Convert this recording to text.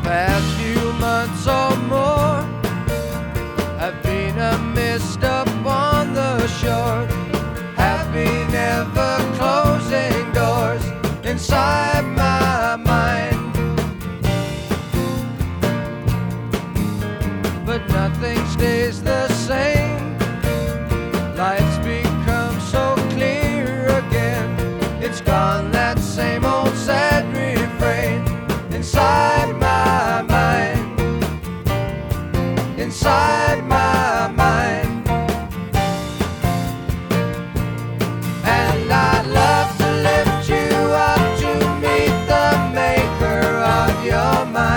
past few months or more have been a mist upon the shore. Happy never closing doors inside my mind. But nothing stays the same. Lights become so clear again. It's gone, that same old sad refrain inside my mind. Inside my mind. And I'd love to lift you up to meet the maker of your mind.